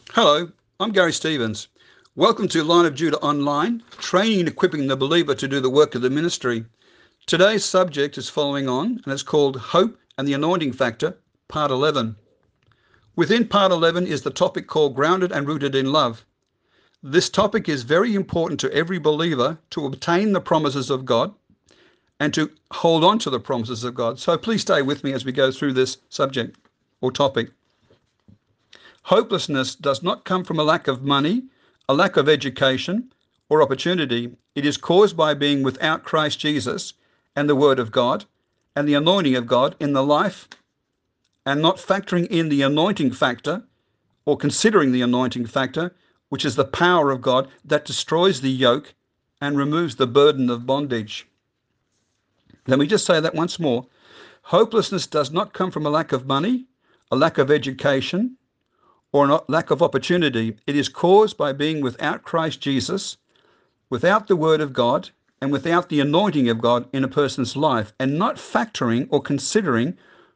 Hello, I'm Gary Stevens. Welcome to Line of Judah Online, training and equipping the believer to do the work of the ministry. Today's subject is following on, and it's called Hope and the Anointing Factor, Part 11. Within Part 11 is the topic called Grounded and Rooted in Love. This topic is very important to every believer to obtain the promises of God and to hold on to the promises of God. So please stay with me as we go through this subject or topic. Hopelessness does not come from a lack of money, a lack of education, or opportunity. It is caused by being without Christ Jesus and the Word of God and the anointing of God in the life, and not factoring in the anointing factor or considering the anointing factor, which is the power of God that destroys the yoke and removes the burden of bondage. Let me just say that once more. Hopelessness does not come from a lack of money, a lack of education, or a lack of opportunity. It is caused by being without Christ Jesus, without the Word of God, and without the anointing of God in a person's life, and not factoring or considering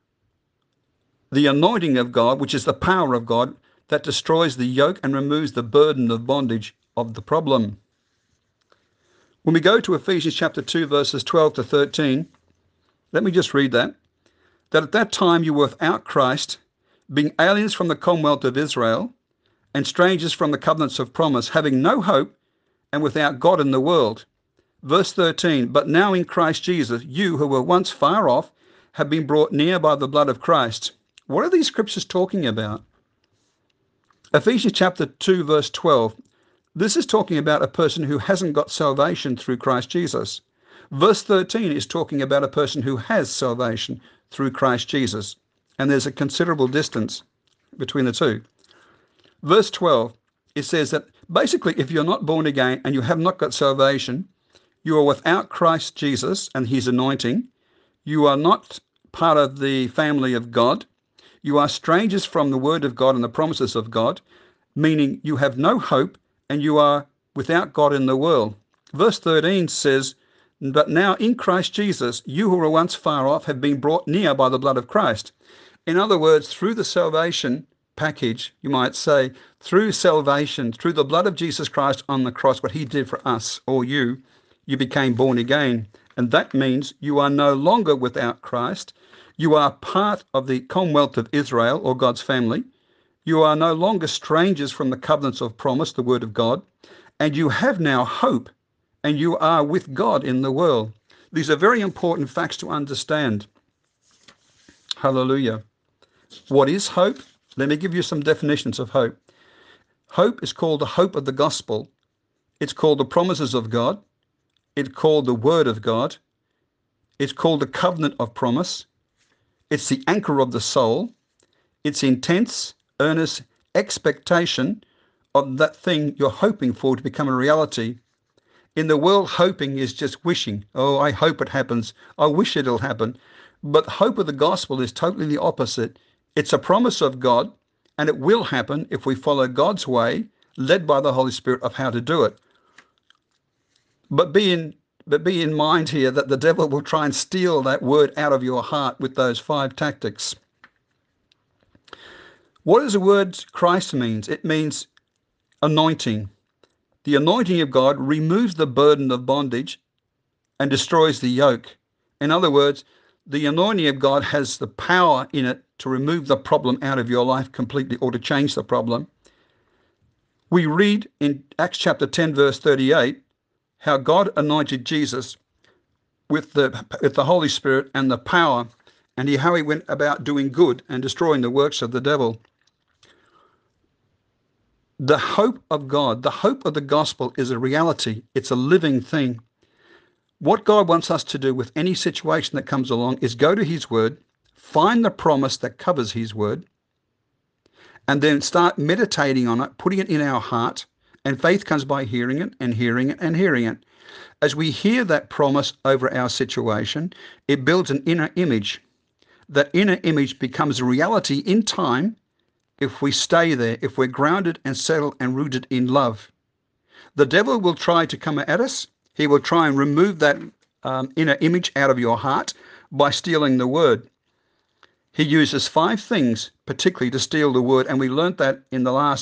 the anointing of God, which is the power of God that destroys the yoke and removes the burden of bondage of the problem. When we go to Ephesians chapter 2, verses 12 to 13, let me just read that. That at that time you were without Christ, being aliens from the commonwealth of Israel, and strangers from the covenants of promise, having no hope and without God in the world. Verse 13, but now in Christ Jesus, you who were once far off have been brought near by the blood of Christ. What are these scriptures talking about? Ephesians chapter 2, verse 12. This is talking about a person who hasn't got salvation through Christ Jesus. Verse 13 is talking about a person who has salvation through Christ Jesus. And there's a considerable distance between the two. Verse 12, it says that basically if you're not born again and you have not got salvation, you are without Christ Jesus and his anointing. You are not part of the family of God. You are strangers from the word of God and the promises of God, meaning you have no hope and you are without God in the world. Verse 13 says, but now in Christ Jesus, you who were once far off have been brought near by the blood of Christ. In other words, through the salvation package, you might say, through salvation, through the blood of Jesus Christ on the cross, what he did for us or you became born again. And that means you are no longer without Christ. You are part of the commonwealth of Israel or God's family. You are no longer strangers from the covenants of promise, the word of God, and you have now hope, and you are with God in the world. These are very important facts to understand. Hallelujah. What is hope? Let me give you some definitions of hope. Hope is called the hope of the gospel. It's called the promises of God. It's called the word of God. It's called the covenant of promise. It's the anchor of the soul. It's intense, earnest expectation of that thing you're hoping for to become a reality. In the world, hoping is just wishing. Oh, I hope it happens. I wish it'll happen. But hope of the gospel is totally the opposite. It's a promise of God, and it will happen if we follow God's way, led by the Holy Spirit, of how to do it. But be in mind here that the devil will try and steal that word out of your heart with those 5 tactics. What does the word Christ means? It means anointing. The anointing of God removes the burden of bondage and destroys the yoke. In other words, the anointing of God has the power in it to remove the problem out of your life completely or to change the problem. We read in Acts chapter 10, verse 38, how God anointed Jesus with the Holy Spirit and the power, and how he went about doing good and destroying the works of the devil. The hope of God, the hope of the gospel is a reality. It's a living thing. What God wants us to do with any situation that comes along is go to his word, find the promise that covers his word, and then start meditating on it, putting it in our heart. And faith comes by hearing it and hearing it and hearing it. As we hear that promise over our situation, it builds an inner image. That inner image becomes a reality in time if we stay there, if we're grounded and settled and rooted in love. The devil will try to come at us. He will try and remove that inner image out of your heart by stealing the word. He uses 5 things particularly to steal the word, and we learnt that in the last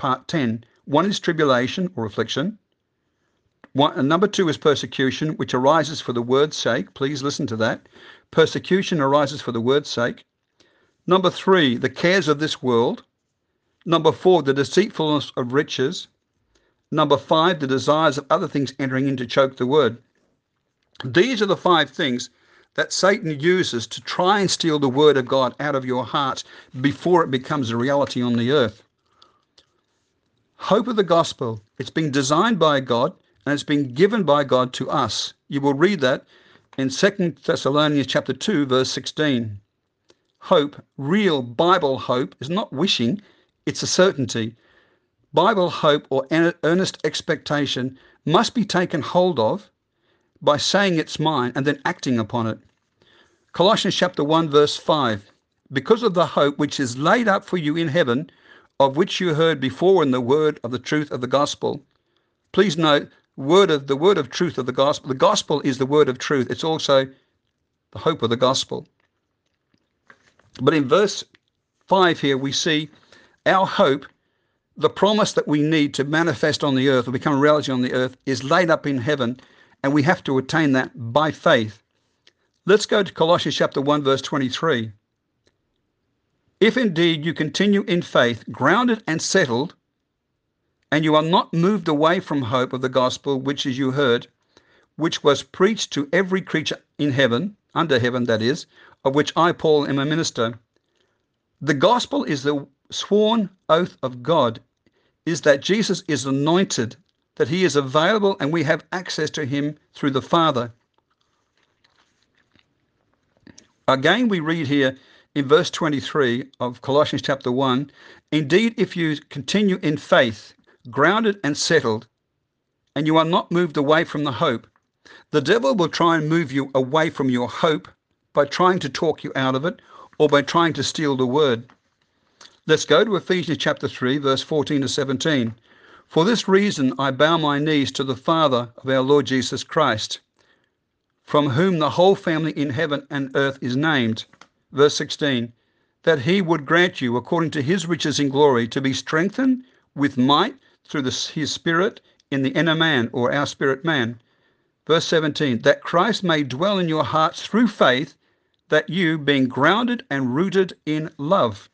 part 10. One is tribulation or affliction. Number 2 is persecution, which arises for the word's sake. Please listen to that. Persecution arises for the word's sake. Number 3, the cares of this world. Number 4, the deceitfulness of riches. Number 5, the desires of other things entering in to choke the word. These are the 5 things that Satan uses to try and steal the word of God out of your heart before it becomes a reality on the earth. Hope of the gospel. It's been designed by God and it's been given by God to us. You will read that in 2 Thessalonians chapter 2, verse 16. Hope, real Bible hope, is not wishing, it's a certainty. Bible hope or earnest expectation must be taken hold of by saying it's mine and then acting upon it. Colossians chapter 1, verse 5. Because of the hope which is laid up for you in heaven, of which you heard before in the word of the truth of the gospel. Please note, the word of truth of the gospel. The gospel is the word of truth. It's also the hope of the gospel. But in verse 5 here, we see our hope, the promise that we need to manifest on the earth or become a reality on the earth, is laid up in heaven, and we have to attain that by faith. Let's go to Colossians chapter 1, verse 23. If indeed you continue in faith, grounded and settled, and you are not moved away from hope of the gospel which as you heard, which was preached to every creature in heaven, under heaven that is, of which I, Paul, am a minister. The gospel is the sworn oath of God, is that Jesus is anointed, that he is available and we have access to him through the Father. Again, we read here in verse 23 of Colossians chapter 1, indeed, if you continue in faith, grounded and settled, and you are not moved away from the hope, the devil will try and move you away from your hope by trying to talk you out of it or by trying to steal the word. Let's go to Ephesians chapter 3, verse 14 to 17. For this reason I bow my knees to the Father of our Lord Jesus Christ, from whom the whole family in heaven and earth is named. Verse 16, that he would grant you, according to his riches in glory, to be strengthened with might through his Spirit in the inner man, or our spirit man. Verse 17, that Christ may dwell in your hearts through faith, that you, being grounded and rooted in love.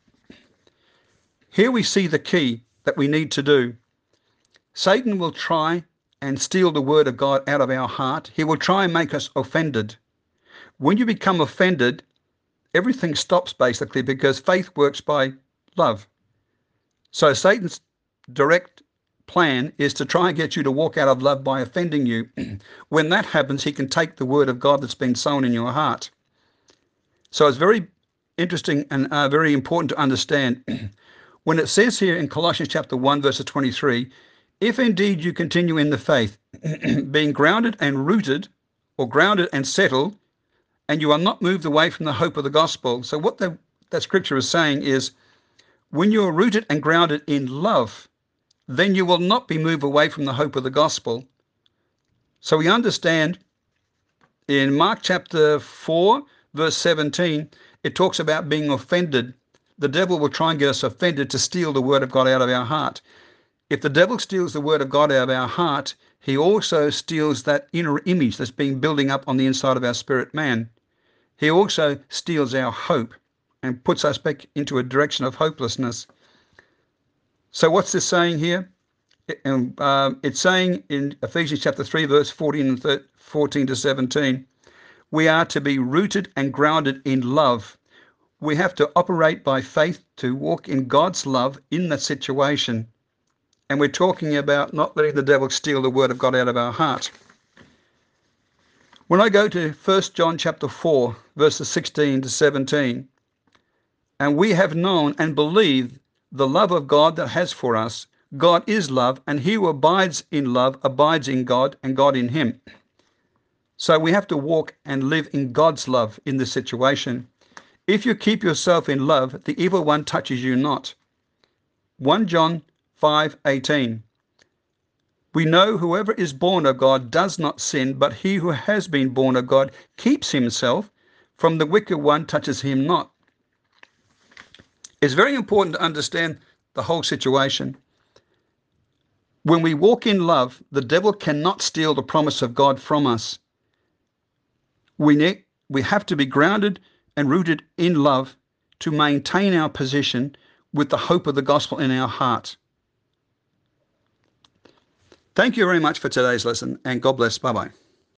Here we see the key that we need to do. Satan will try and steal the word of God out of our heart. He will try and make us offended. When you become offended, everything stops basically, because faith works by love. So Satan's direct plan is to try and get you to walk out of love by offending you. When that happens, he can take the word of God that's been sown in your heart. So it's very interesting and very important to understand when it says here in Colossians chapter 1, verse 23, if indeed you continue in the faith, being grounded and rooted, or grounded and settled, and you are not moved away from the hope of the gospel. So what that scripture is saying is, when you are rooted and grounded in love, then you will not be moved away from the hope of the gospel. So we understand in Mark chapter 4, verse 17, it talks about being offended. The devil will try and get us offended to steal the word of God out of our heart. If the devil steals the word of God out of our heart, he also steals that inner image that's been building up on the inside of our spirit man. He also steals our hope and puts us back into a direction of hopelessness. So what's this saying here? It's saying in Ephesians chapter 3, verse 14 to 17, we are to be rooted and grounded in love. We have to operate by faith to walk in God's love in that situation. And we're talking about not letting the devil steal the word of God out of our heart. When I go to 1 John chapter 4, verses 16 to 17, and we have known and believed the love of God that has for us. God is love, and he who abides in love abides in God, and God in him. So we have to walk and live in God's love in this situation. If you keep yourself in love, the evil one touches you not. 1 John 5:18. We know whoever is born of God does not sin, but he who has been born of God keeps himself, from the wicked one touches him not. It's very important to understand the whole situation. When we walk in love, the devil cannot steal the promise of God from us. We have to be grounded and rooted in love to maintain our position with the hope of the gospel in our heart. Thank you very much for today's lesson, and God bless. Bye-bye.